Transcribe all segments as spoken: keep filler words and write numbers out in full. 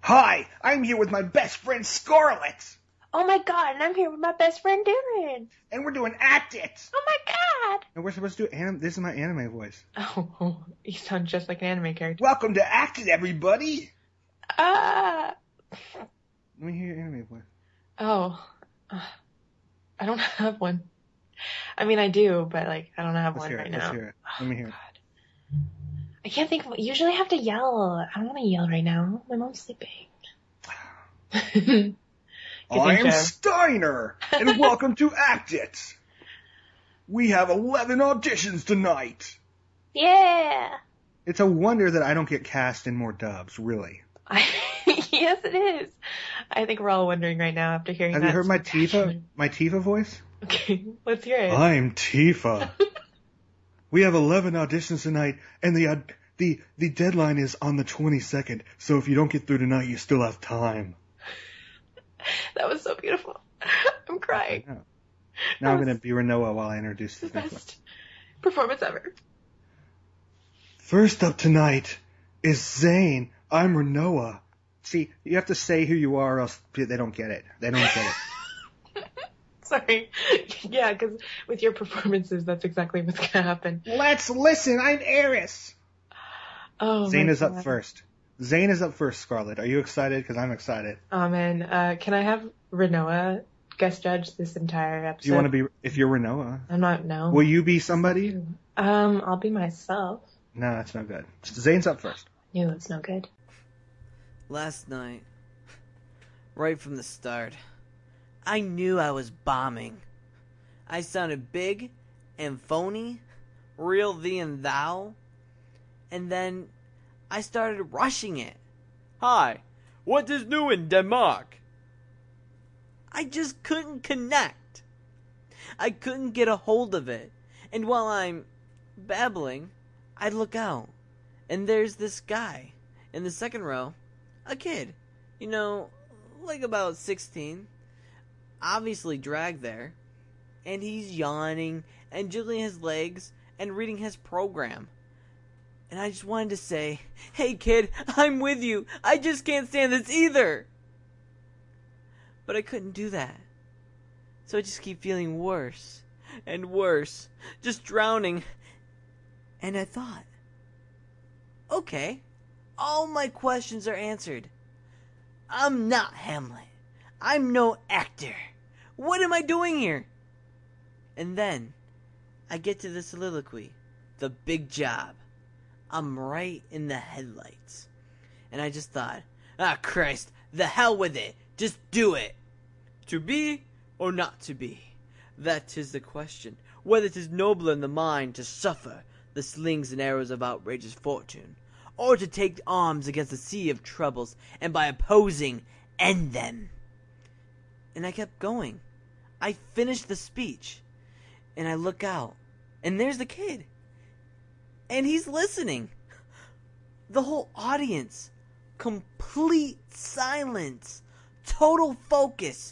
Hi, I'm here with my best friend Scarlett. Oh my god, and I'm here with my best friend Dylan. And we're doing Act It. Oh my god. And we're supposed to do anim- this is my anime voice. Oh, oh, you sound just like an anime character. Welcome to Act It, everybody. Ah. Uh, Let me hear your anime voice. Oh, uh, I don't have one. I mean, I do, but like, I don't have Let's one hear right it. now. Let's hear it. Let me hear it. God. I can't think of it. Usually I have to yell. I don't want to yell right now. My mom's sleeping. I am Steiner, and welcome to Act It. We have eleven auditions tonight. Yeah. It's a wonder that I don't get cast in more dubs, really. I, yes, it is. I think we're all wondering right now after hearing have that. Have you heard my Tifa, my Tifa voice? Okay, let's hear it. I'm Tifa. We have eleven auditions tonight, and the uh, the the deadline is on the twenty-second. So if you don't get through tonight, you still have time. That was so beautiful. I'm crying. Now that I'm going to be Renoa while I introduce the this next best one. Performance ever. First up tonight is Zane. I'm Renoa. See, you have to say who you are, or else they don't get it. They don't get it. Sorry. Yeah, because with your performances, that's exactly what's going to happen. Let's listen. I'm Eris. Oh, Zane my is God. up first. Zane is up first, Scarlett. Are you excited? Because I'm excited. Oh, man. Uh, can I have Renoa guest judge this entire episode? Do you want to be, if you're Renoa? I'm not, no. Will you be somebody? Um, I'll be myself. No, that's no good. Zane's up first. No, it's no good. Last night, right from the start, I knew I was bombing. I sounded big and phony, real thee and thou, and then I started rushing it. Hi, what is new in Denmark? I just couldn't connect. I couldn't get a hold of it, and while I'm babbling, I'd look out, and there's this guy in the second row, a kid, you know, like about sixteen, obviously dragged there, and he's yawning and jiggling his legs and reading his program. And I just wanted to say, hey kid, I'm with you. I just can't stand this either. But I couldn't do that. So I just keep feeling worse and worse, just drowning. And I thought, okay, all my questions are answered. I'm not Hamlet. I'm no actor. What am I doing here? And then I get to the soliloquy, the big job. I'm right in the headlights. And I just thought, ah, Christ, the hell with it. Just do it. To be or not to be? That is the question. Whether 'tis nobler in the mind to suffer the slings and arrows of outrageous fortune, or to take arms against the sea of troubles, and by opposing, end them. And I kept going. I finished the speech, and I look out, and there's the kid. And he's listening. The whole audience. Complete silence. Total focus.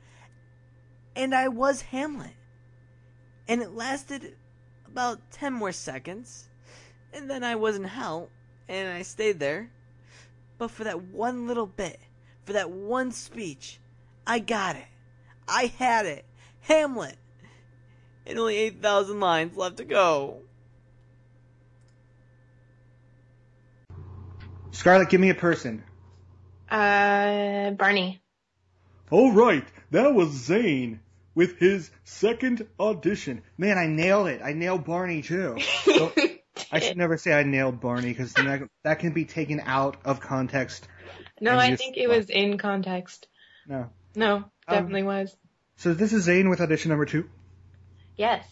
And I was Hamlet. And it lasted about ten more seconds. And then I was in hell. And I stayed there. But for that one little bit, for that one speech, I got it. I had it. Hamlet. And only eight thousand lines left to go. Scarlett, give me a person. Uh, Barney. All right, that was Zane with his second audition. Man, I nailed it. I nailed Barney, too. So, I should never say I nailed Barney, because that, that can be taken out of context. No, I think it was in context. No. No, definitely um, was. So this is Zane with audition number two? Yes.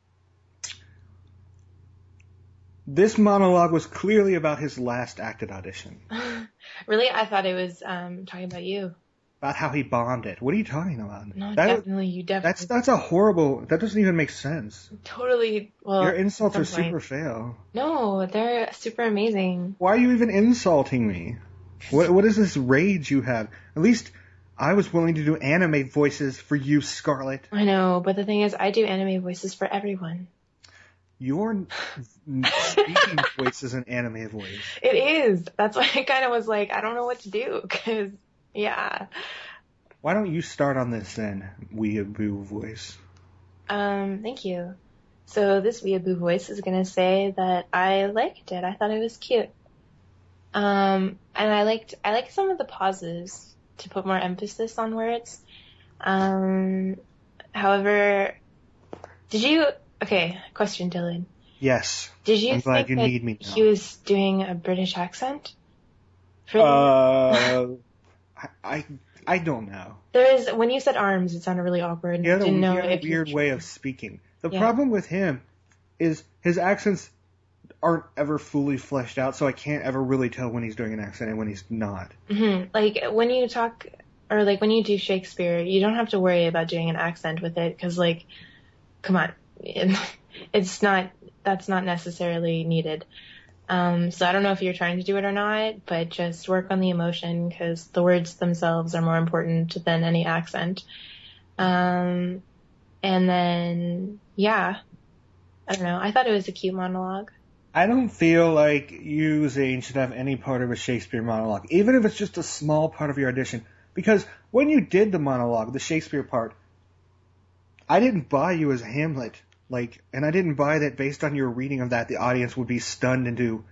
This monologue was clearly about his last acted audition. Really? I thought it was um, talking about you. About how he bombed it. What are you talking about? No, that, definitely. You definitely. That's that's a horrible... That doesn't even make sense. Totally. Well, your insults are point. super fail. No, they're super amazing. Why are you even insulting me? What What is this rage you have? At least I was willing to do anime voices for you, Scarlett. I know, but the thing is, I do anime voices for everyone. Your speaking voice is an anime voice. It is. That's why I kind of was like, I don't know what to do, because, yeah. Why don't you start on this then, weeaboo voice? Um, thank you. So this weeaboo voice is going to say that I liked it. I thought it was cute. Um, and I liked, I liked some of the pauses to put more emphasis on words. Um, however, did you, okay, question, Dylan. Yes. Did you I'm think glad you that need me now. he was doing a British accent? For Uh, I, I, I don't know. there is, when you said arms, it sounded really awkward. He had a, Didn't know he had a if you- weird way of speaking. The Yeah. problem with him is his accents aren't ever fully fleshed out, so I can't ever really tell when he's doing an accent and when he's not. Mhm. Like, when you talk, or like when you do Shakespeare, you don't have to worry about doing an accent with it, because like, come on, it's not, that's not necessarily needed. Um, so I don't know if you're trying to do it or not, but just work on the emotion, because the words themselves are more important than any accent. Um, and then, yeah, I don't know, I thought it was a cute monologue. I don't feel like you, Zane, should have any part of a Shakespeare monologue, even if it's just a small part of your audition. Because when you did the monologue, the Shakespeare part, I didn't buy you as Hamlet. Like, and I didn't buy that based on your reading of that, the audience would be stunned into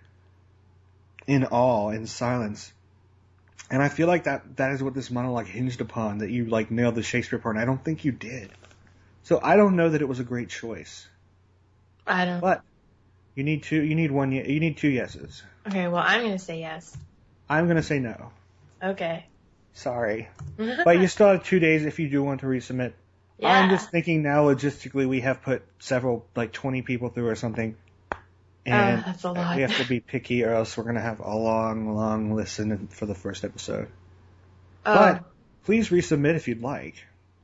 in awe, in silence. And I feel like that that is what this monologue hinged upon, that you like nailed the Shakespeare part, and I don't think you did. So I don't know that it was a great choice. I don't. But you need two. You need one. You need two yeses. Okay, well, I'm gonna say yes. I'm gonna say no. Okay. Sorry, but you still have two days if you do want to resubmit. Yeah. I'm just thinking now, logistically, we have put several, like twenty people through or something, and Oh, that's a lot. we have to be picky, or else we're gonna have a long, long listen for the first episode. Oh, But please resubmit if you'd like.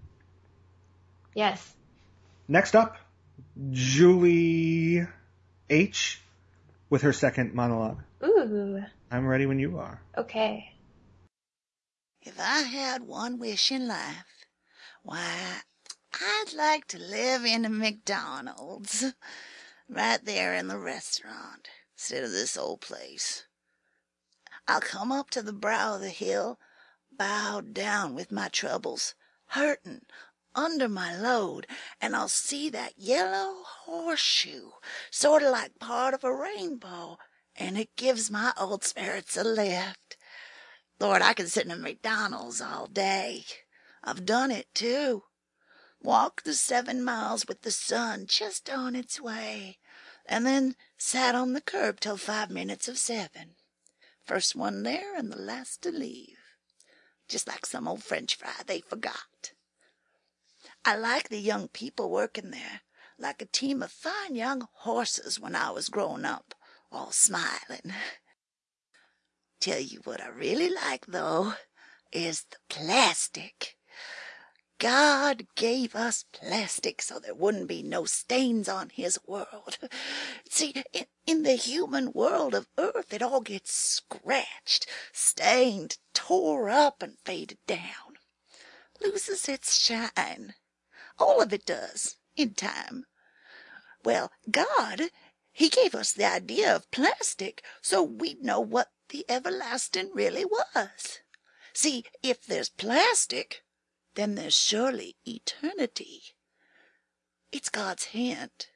yes. Next up, Julie H. with her second monologue. Ooh, I'm ready when you are. okay. If I had one wish in life, why, I'd like to live in a McDonald's, right there in the restaurant, instead of this old place. I'll come up to the brow of the hill, bowed down with my troubles, hurting under my load, and I'll see that yellow horseshoe, sort of like part of a rainbow, and it gives my old spirits a lift. Lord, I could sit in a McDonald's all day. I've done it, too. Walked the seven miles with the sun just on its way, and then sat on the curb till five minutes of seven. First one there and the last to leave. Just like some old French fry they forgot. I like the young people working there, like a team of fine young horses when I was growing up, all smiling. Tell you what I really like, though, is the plastic. God gave us plastic so there wouldn't be no stains on his world. See, in, in the human world of Earth, it all gets scratched, stained, tore up, and faded down. Loses its shine. All of it does, in time. Well, God, he gave us the idea of plastic so we'd know what the everlasting really was. See, if there's plastic, then there's surely eternity. It's God's hand.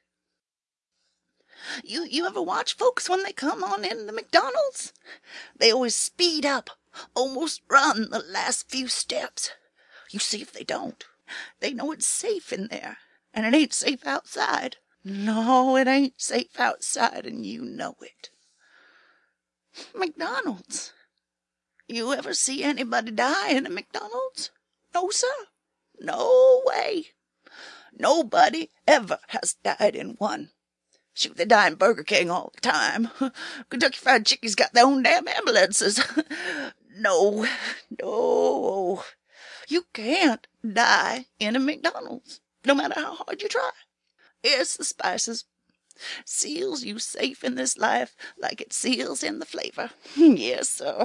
You you ever watch folks when they come on in the McDonald's? They always speed up, almost run the last few steps. You see if they don't. They know it's safe in there, and it ain't safe outside. No, it ain't safe outside, and you know it. McDonald's. You ever see anybody die in a McDonald's? No, sir. No way. Nobody ever has died in one. Shoot, they die in Burger King all the time. Kentucky Fried Chicken's got their own damn ambulances. No, no. You can't die in a McDonald's, no matter how hard you try. It's the spices. Seals you safe in this life like it seals in the flavor. Yes, sir.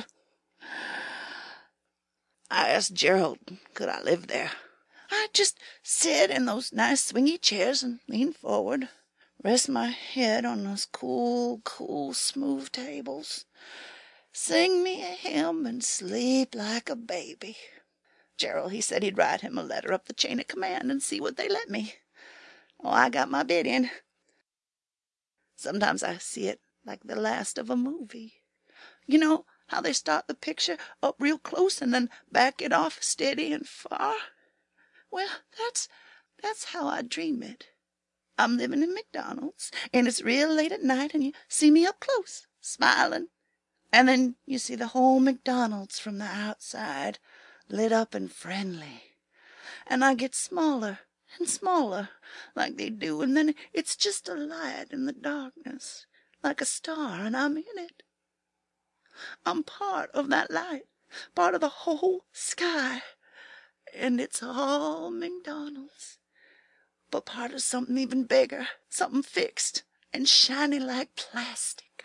I asked Gerald, could I live there? I'd just sit in those nice swingy chairs and lean forward, rest my head on those cool, cool, smooth tables, sing me a hymn, and sleep like a baby. Gerald, he said he'd write him a letter up the chain of command and see what they let me. Oh, I got my bid in. Sometimes I see it like the last of a movie. You know how they start the picture up real close and then back it off steady and far? Well, that's that's how I dream it. I'm living in McDonald's, and it's real late at night, and you see me up close, smiling. And then you see the whole McDonald's from the outside, lit up and friendly. And I get smaller and smaller, like they do, and then it's just a light in the darkness, like a star, and I'm in it. I'm part of that light, part of the whole sky, and it's all McDonald's. But part of something even bigger, something fixed and shiny like plastic.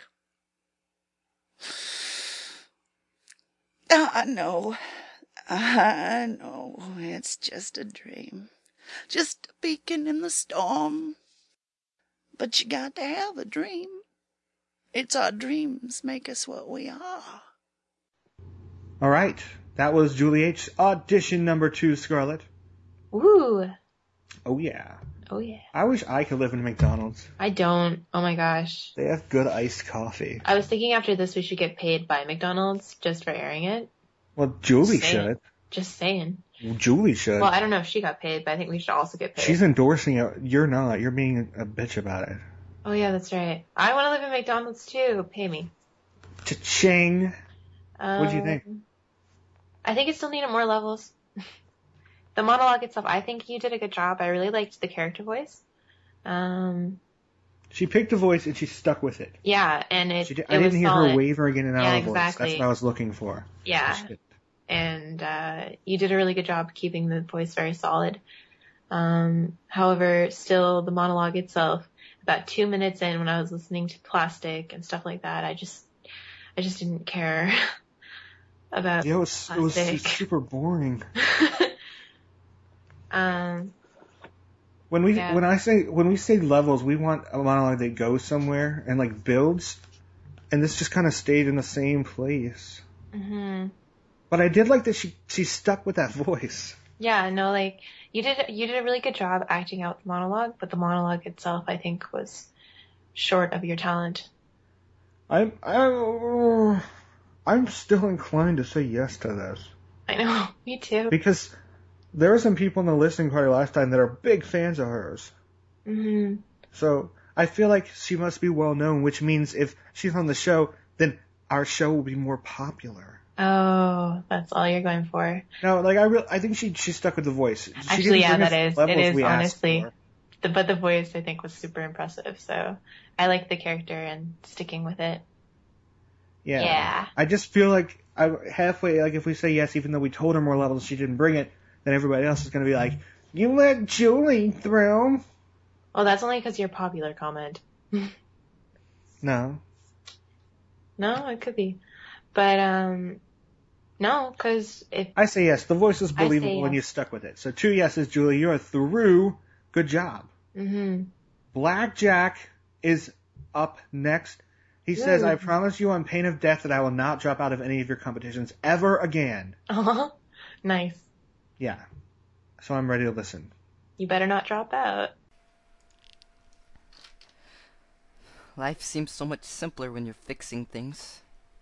I know, I know, it's just a dream, just a beacon in the storm. But you got to have a dream. It's our dreams make us what we are. All right, that was Julie H. audition number two, Scarlett. Ooh. Oh yeah. Oh yeah. I wish I could live in a McDonald's. I don't. Oh my gosh. They have good iced coffee. I was thinking after this we should get paid by McDonald's just for airing it. Well, Julie Just saying. should. Just saying. Well, Julie should. Well, I don't know if she got paid, but I think we should also get paid. She's endorsing it. You're not. You're being a bitch about it. Oh yeah, that's right. I want to live in McDonald's too. Pay me. Cha-ching. Um, What do you think? I think it still needed more levels. The monologue itself, I think you did a good job. I really liked the character voice. Um, She picked a voice and she stuck with it. yeah, and it, She did, it I didn't was hear solid. her wavering in and out Yeah, of voice. exactly. That's what I was looking for. Yeah, She did. and uh, you did a really good job keeping the voice very solid. Um, however, still the monologue itself, about two minutes in when I was listening to Plastic and stuff like that, I just, I just didn't care about Yeah, it was, it was Plastic. super boring. um, When we Yeah. when I say when we say levels, we want a monologue that goes somewhere and like builds, and this just kind of stayed in the same place. hmm But I did like that she she stuck with that voice. yeah, no, like you did, you did a really good job acting out the monologue, but the monologue itself, I think, was short of your talent. I'm I, I'm still inclined to say yes to this I know, me too. because there are some people in the listening party last time that are big fans of hers. hmm So I feel like she must be well known, which means if she's on the show, then our show will be more popular. Oh, that's all you're going for. No, like I real I think she she stuck with the voice. She Actually, didn't yeah, bring us that is, the it levels is we asked honestly. for. The, but the voice, I think, was super impressive. So I like the character and sticking with it. Yeah. Yeah. I just feel like I halfway like if we say yes, even though we told her more levels, she didn't bring it, then everybody else is gonna be like, you let Julie through. Well, that's only because you're a popular comment. No. No, it could be. But, um, no, because if, I say yes. The voice is I say believable and you yes. stuck with it. So two yeses, Julie. You're through. Good job. hmm Blackjack is up next. He says, Ooh. I promise you on pain of death that I will not drop out of any of your competitions ever again. uh nice. Yeah. So I'm ready to listen. You better not drop out. Life seems so much simpler when you're fixing things.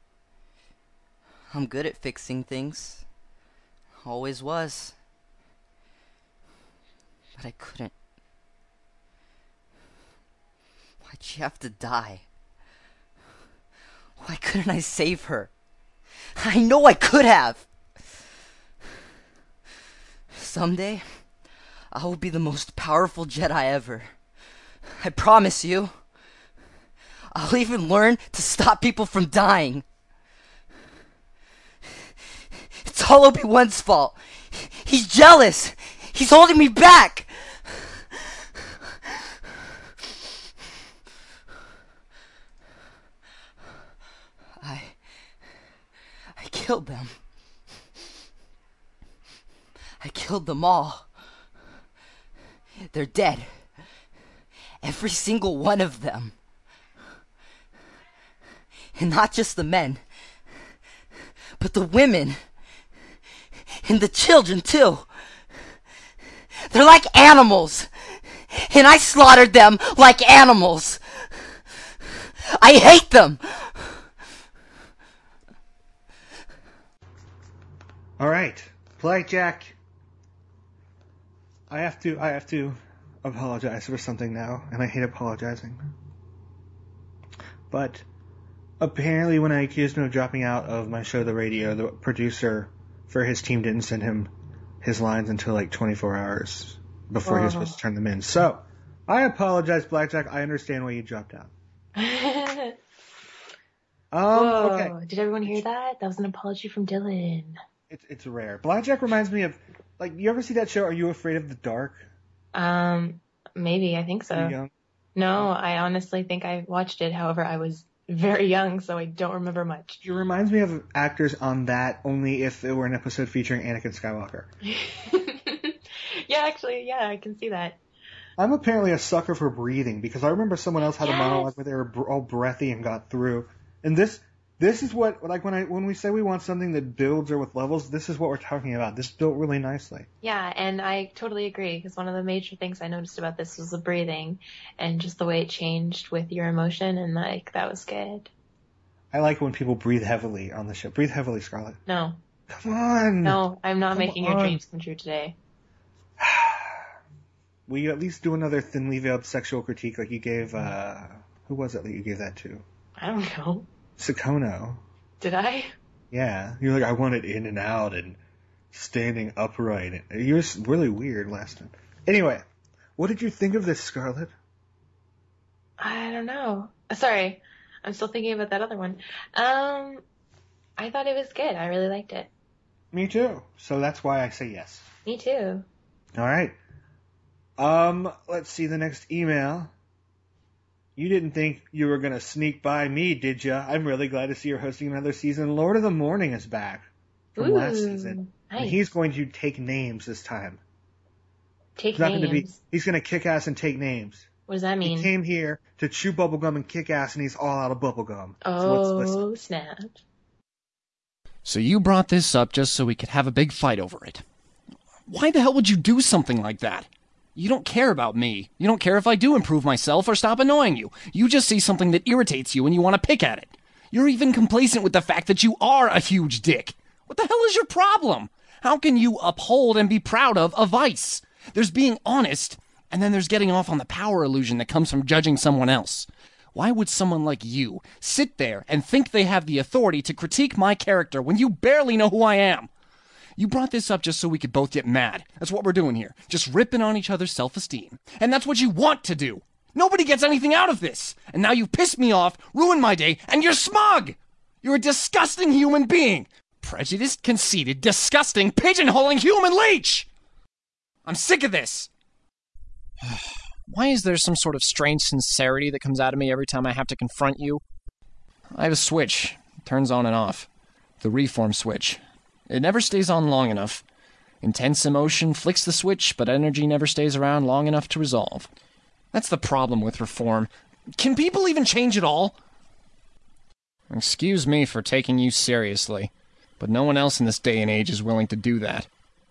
I'm good at fixing things. Always was. But I couldn't. Why'd she have to die? Why couldn't I save her? I know I could have! Someday, I will be the most powerful Jedi ever. I promise you. I'll even learn to stop people from dying. It's all Obi-Wan's fault. He's jealous. He's holding me back. I... I killed them. I killed them all. They're dead. Every single one of them. And not just the men, but the women. And the children, too. They're like animals. And I slaughtered them like animals. I hate them. All right, Blackjack. I have to. I have to apologize for something now, and I hate apologizing. But apparently, when I accused him of dropping out of my show, The Radio, the producer for his team didn't send him his lines until like twenty-four hours before he was supposed to turn them in. So I apologize, Blackjack. I understand why you dropped out. um. Whoa, Okay. did everyone hear that? That was an apology from Dylan. It's it's rare. Blackjack reminds me of, like, you ever see that show, Are You Afraid of the Dark? Um, maybe, I think Are you so. young? No, I honestly think I watched it. However, I was very young, so I don't remember much. It reminds me of actors on that, only if it were an episode featuring Anakin Skywalker. Yeah, actually, yeah, I can see that. I'm apparently a sucker for breathing, because I remember someone else had Yes. a monologue where they were br- all breathy and got through. And this this is what, like, when I when we say we want something that builds or with levels, this is what we're talking about. This built really nicely. Yeah, and I totally agree, because one of the major things I noticed about this was the breathing, and just the way it changed with your emotion, and, like, that was good. I like when people breathe heavily on the show. Breathe heavily, Scarlett. No. Come on! No, I'm not Come making your on. dreams come true today. Will you at least do another thinly veiled sexual critique like you gave, uh, who was it that you gave that to? I don't know. Sakono. Did I? Yeah. You're like, I want it in and out and standing upright. You were really weird last time. Anyway, what did you think of this, Scarlett? I don't know. Uh, Sorry, I'm still thinking about that other one. Um, I thought it was good. I really liked it. Me too. So that's why I say yes. Me too. All right. Um, let's see the next email. You didn't think you were going to sneak by me, did ya? I'm really glad to see you're hosting another season. Lord of the Morning is back from Ooh, last season. nice. And he's going to take names this time. Take He's not names. going to be, he's going to kick ass and take names. What does that mean? He came here to chew bubblegum and kick ass, and he's all out of bubblegum. oh, So let's listen. snap. So you brought this up just so we could have a big fight over it. Why the hell would you do something like that? You don't care about me. You don't care if I do improve myself or stop annoying you. You just see something that irritates you and you want to pick at it. You're even complacent with the fact that you are a huge dick. What the hell is your problem? How can you uphold and be proud of a vice? There's being honest, and then there's getting off on the power illusion that comes from judging someone else. Why would someone like you sit there and think they have the authority to critique my character when you barely know who I am? You brought this up just so we could both get mad. That's what we're doing here. Just ripping on each other's self-esteem. And that's what you want to do. Nobody gets anything out of this. And now you've pissed me off, ruined my day, and you're smug! You're a disgusting human being. Prejudiced, conceited, disgusting, pigeonholing human leech! I'm sick of this! Why is there some sort of strange sincerity that comes out of me every time I have to confront you? I have a switch. It turns on and off. The reform switch. It never stays on long enough. Intense emotion flicks the switch, but energy never stays around long enough to resolve. That's the problem with reform. Can people even change at all? Excuse me for taking you seriously, but no one else in this day and age is willing to do that.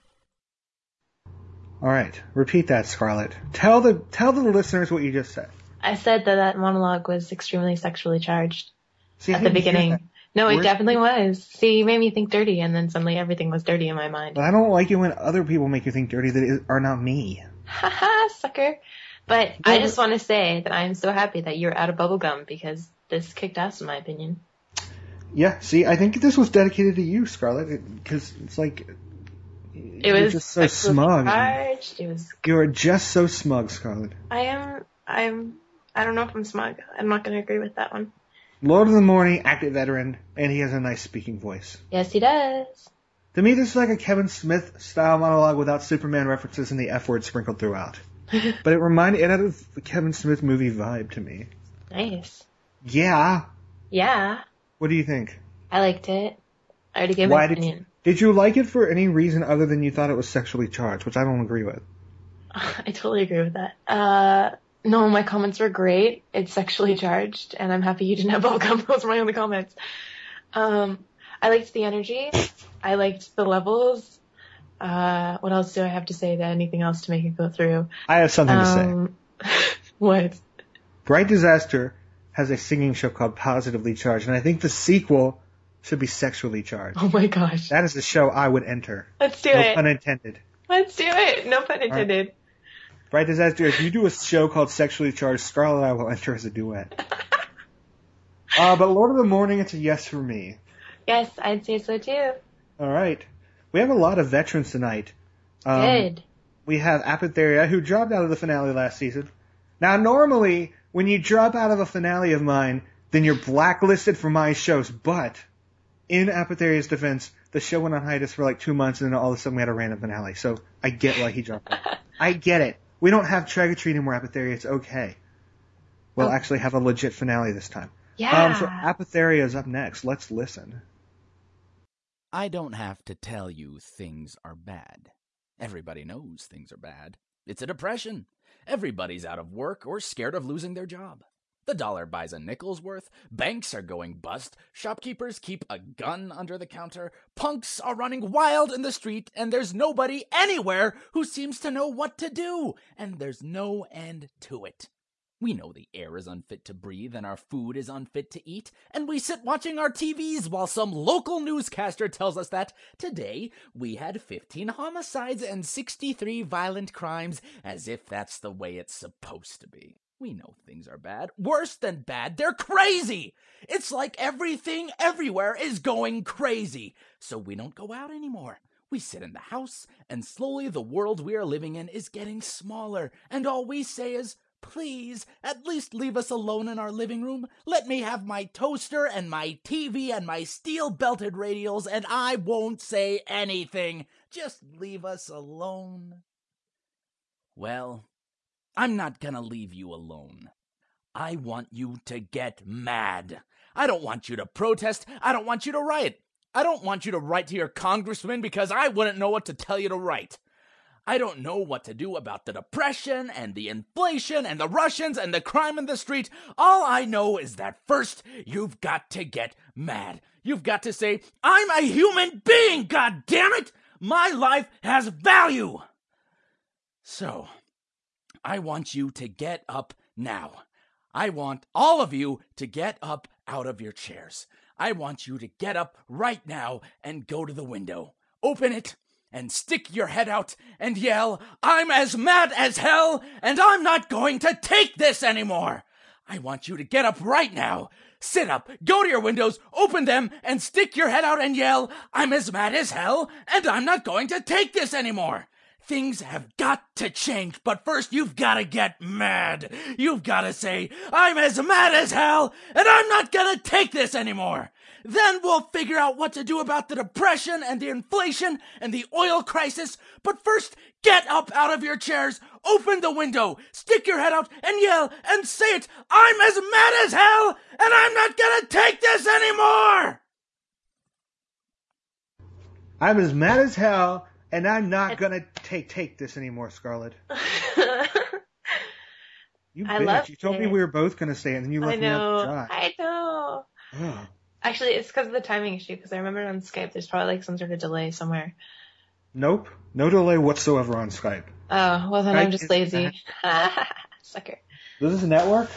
All right. Repeat that, Scarlett. Tell the tell the listeners what you just said. I said that that monologue was extremely sexually charged See, I at the didn't hear beginning. that. No, it Where's- definitely was. See, you made me think dirty, and then suddenly everything was dirty in my mind. But I don't like it when other people make you think dirty that is- are not me. Haha, sucker. But I just want to say that I am so happy that you're out of bubblegum, because this kicked ass in my opinion. Yeah, see, I think this was dedicated to you, Scarlett, because it's like It you're was just so sexually smug. charged. It was. You are just so smug, Scarlett. I am. I'm. I don't know if I'm smug. I'm not going to agree with that one. Lord of the Morning, active veteran, and he has a nice speaking voice. Yes, he does. To me, this is like a Kevin Smith style monologue without Superman references and the F word sprinkled throughout. But it reminded it had a Kevin Smith movie vibe to me. Nice. Yeah. Yeah, What do you think? I liked it. I already gave Why my did opinion. you, did you like it for any reason other than you thought it was sexually charged, which I don't agree with? I totally agree with that. Uh, No, my comments were great. It's sexually charged, and I'm happy you didn't have bubblegum. Those were my only comments. Um, I liked the energy. I liked the levels. Uh, what else do I have to say? That anything else to make it go through? I have something um, to say. What? Bright Disaster has a singing show called Positively Charged, and I think the sequel should be Sexually Charged. Oh my gosh. That is the show I would enter. Let's do no it. No pun intended. Let's do it. No pun intended. Right. Bright Disaster, if you do a show called Sexually Charged, Scarlett and I will enter as a duet. uh, but Lord of the Morning, it's a yes for me. Yes, I'd say so too. All right. We have a lot of veterans tonight. Um, Good. We have Apotheria, who dropped out of the finale last season. Now, normally, when you drop out of a finale of mine, then you're blacklisted for my shows. But in Apotheria's defense, the show went on hiatus for like two months, and then all of a sudden we had a random finale. So I get why he dropped out. I get it. We don't have Trick or Treat anymore, Apotheria. It's okay. We'll oh. actually have a legit finale this time. Yeah. Um, so Apotheria is up next. Let's listen. I don't have to tell you things are bad. Everybody knows things are bad. It's a depression. Everybody's out of work or scared of losing their job. The dollar buys a nickel's worth, banks are going bust, shopkeepers keep a gun under the counter, punks are running wild in the street, and there's nobody anywhere who seems to know what to do, and there's no end to it. We know the air is unfit to breathe and our food is unfit to eat, and we sit watching our T Vs while some local newscaster tells us that today we had fifteen homicides and sixty-three violent crimes, as if that's the way it's supposed to be. We know things are bad. Worse than bad, they're crazy! It's like everything everywhere is going crazy, so we don't go out anymore. We sit in the house, and slowly the world we are living in is getting smaller, and all we say is, please, at least leave us alone in our living room. Let me have my toaster and my T V and my steel-belted radials, and I won't say anything. Just leave us alone. Well, I'm not gonna leave you alone. I want you to get mad. I don't want you to protest. I don't want you to riot. I don't want you to write to your congressman because I wouldn't know what to tell you to write. I don't know what to do about the depression and the inflation and the Russians and the crime in the street. All I know is that first, you've got to get mad. You've got to say, I'm a human being, God damn it! My life has value! So, I want you to get up now. I want all of you to get up out of your chairs. I want you to get up right now and go to the window. Open it. And stick your head out and yell, I'm as mad as hell, and I'm not going to take this anymore. I want you to get up right now. Sit up, go to your windows, open them, and stick your head out and yell, I'm as mad as hell, and I'm not going to take this anymore. Things have got to change, but first you've got to get mad. You've got to say, I'm as mad as hell, and I'm not going to take this anymore. Then we'll figure out what to do about the depression and the inflation and the oil crisis. But first, get up out of your chairs, open the window, stick your head out and yell and say it. I'm as mad as hell and I'm not gonna take this anymore. I'm as mad as hell and I'm not gonna take take this anymore, Scarlett. You I bitch. loved You told it. me we were both gonna say it and then you left I me out know. to dry. I know. Ugh. Actually, it's because of the timing issue, because I remember on Skype there's probably like some sort of delay somewhere. Nope. No delay whatsoever on Skype. Oh, well then Skype I'm just is lazy. Sucker. Is this a network?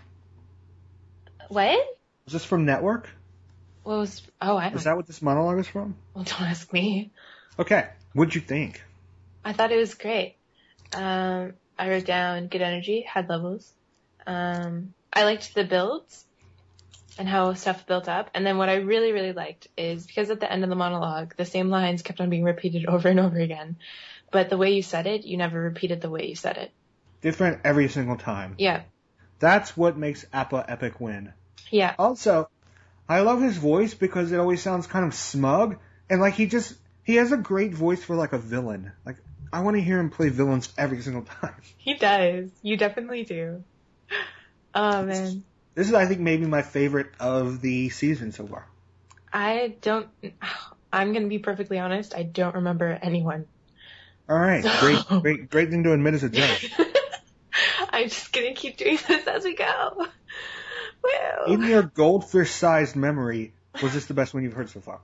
What? Is this from network? What was, oh, I don't Is that what this monologue is from? Well, don't ask me. Okay. What'd you think? I thought it was great. Um, I wrote down good energy, had levels. Um, I liked the builds and how stuff built up. And then what I really, really liked is because at the end of the monologue, the same lines kept on being repeated over and over again. But the way you said it, you never repeated the way you said it. Different every single time. Yeah. That's what makes Appa Epic win. Yeah. Also, I love his voice because it always sounds kind of smug. And like he just, he has a great voice for like a villain. Like, I want to hear him play villains every single time. He does. You definitely do. Oh, man. This is, I think, maybe my favorite of the season so far. I don't, I'm going to be perfectly honest. I don't remember anyone. All right. Great, great, great thing to admit as a judge. I'm just gonna keep doing this as we go. Woo. In your goldfish-sized memory, was this the best one you've heard so far?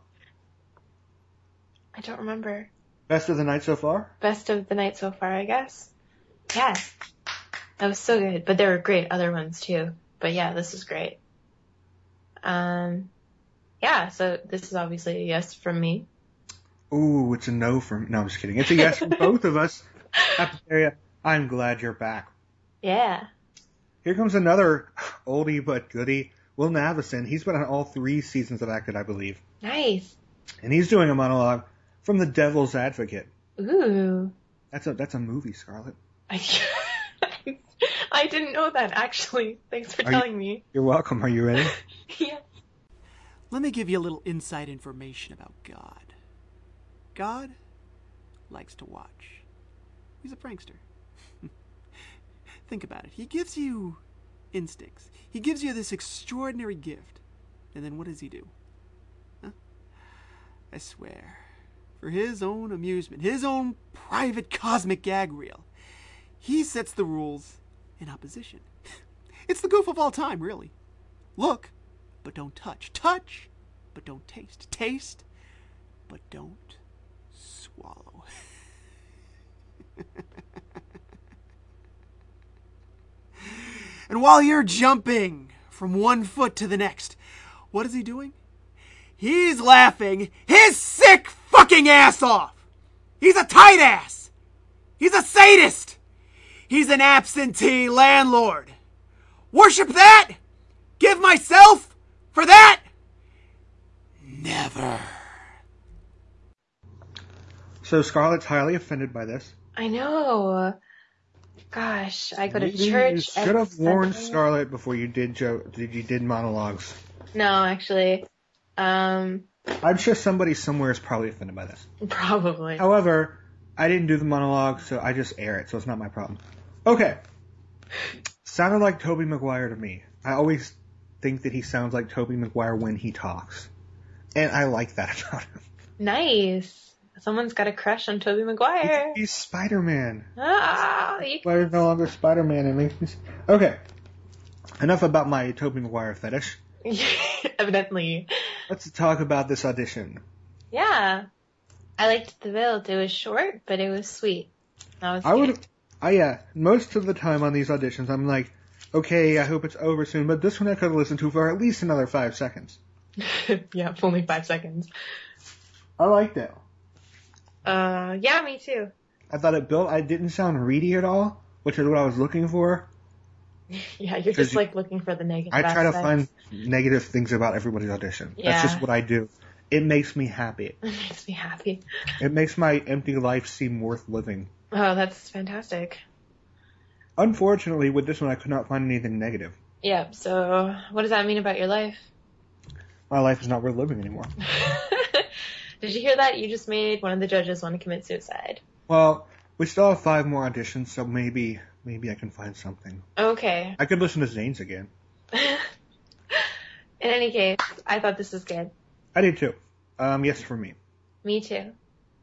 I don't remember. Best of the night so far? Best of the night so far, I guess. Yeah. That was so good. But there were great other ones too. But yeah, this is great. Um, yeah, so this is obviously a yes from me. Ooh, it's a no from... No, I'm just kidding. It's a yes from both of us. Cafeteria, I'm glad you're back. Yeah. Here comes another oldie but goodie. Will Navison. He's been on all three seasons of Acted, I believe. Nice. And he's doing a monologue from The Devil's Advocate. Ooh. That's a that's a movie, Scarlett. I, I didn't know that, actually. Thanks for Are telling you, me. You're welcome. Are you ready? Yeah. Let me give you a little inside information about God. God likes to watch. He's a prankster. Think about it. He gives you instincts. He gives you this extraordinary gift. And then what does he do? Huh? I swear, for his own amusement, his own private cosmic gag reel, he sets the rules in opposition. It's the goof of all time, really. Look, but don't touch. Touch, but don't taste. Taste, but don't swallow. And while you're jumping from one foot to the next, what is he doing? He's laughing his sick fucking ass off. He's a tight ass. He's a sadist. He's an absentee landlord. Worship that? Give myself for that? Never. So Scarlett's highly offended by this. I know. Gosh, I go to Maybe church. You should have every warned Sunday. Scarlett before you did jo- did you did monologues. No, actually. Um, I'm sure somebody somewhere is probably offended by this. probably. However, I didn't do the monologue, so I just air it, so it's not my problem. Okay. Sounded like Tobey Maguire to me. I always think that he sounds like Tobey Maguire when he talks. And I like that about him. Nice. Someone's got a crush on Tobey Maguire. He's, he's Spider-Man. Ah, you Spider's no longer Spider-Man. It makes me... Okay. Enough about my Tobey Maguire fetish. Evidently. Let's talk about this audition. Yeah. I liked the build. It was short, but it was sweet. That was I cute. would... I, yeah, most of the time on these auditions, I'm like, okay, I hope it's over soon, but this one I could have listened to for at least another five seconds. Yeah, only five seconds. I liked it. Uh, yeah, me too. I thought it built, I didn't sound reedy at all, which is what I was looking for. Yeah, you're just you, like looking for the negative I try to aspects. find negative things about everybody's audition. Yeah. That's just what I do. It makes me happy. It makes me happy. It makes my empty life seem worth living. Oh, that's fantastic. Unfortunately, with this one, I could not find anything negative. Yeah, so what does that mean about your life? My life is not worth living anymore. Did you hear that? You just made one of the judges want to commit suicide. Well, we still have five more auditions, so maybe maybe I can find something. Okay. I could listen to Zane's again. In any case, I thought this was good. I did too. Um, yes for me. Me too.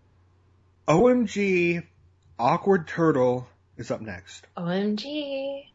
O M G, Awkward Turtle is up next. O M G.